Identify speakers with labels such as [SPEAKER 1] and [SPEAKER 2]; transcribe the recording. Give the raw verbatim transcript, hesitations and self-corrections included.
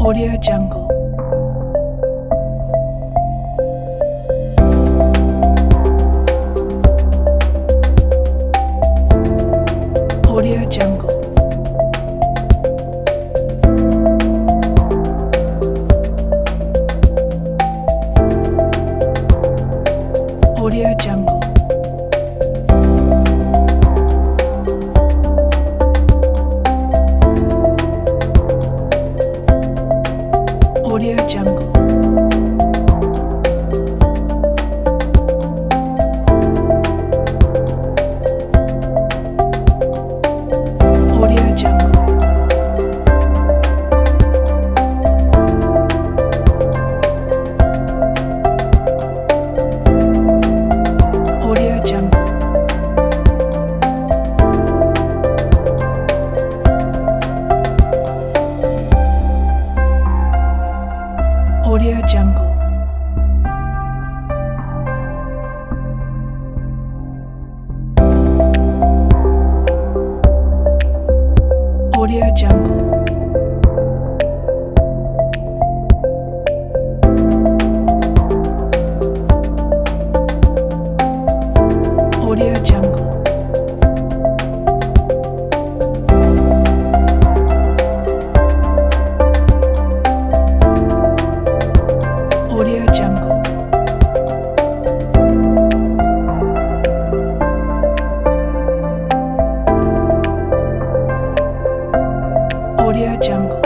[SPEAKER 1] Audio Jungle. Audio Jungle. Audio Jungle. Audio Jungle. Audio Jungle. Audio Jungle. Audio Jungle. Audio Jungle. Audio Jungle. Audio Jungle. Audio Jungle.